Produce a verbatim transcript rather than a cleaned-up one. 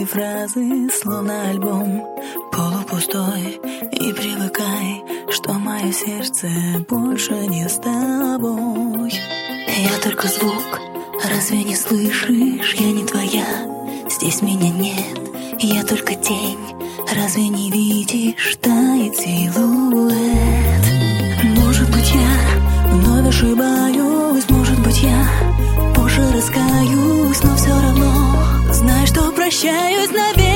твои фразы, словно альбом полупустой. И привыкай, что мое сердце больше не с тобой. Я только звук, разве не слышишь? Я не твоя, здесь меня нет. Я только тень, разве не видишь? Тает силуэт. Может быть, я вновь ошибаюсь, может быть, я позже раскаюсь, но все равно знай, что прощаюсь навек.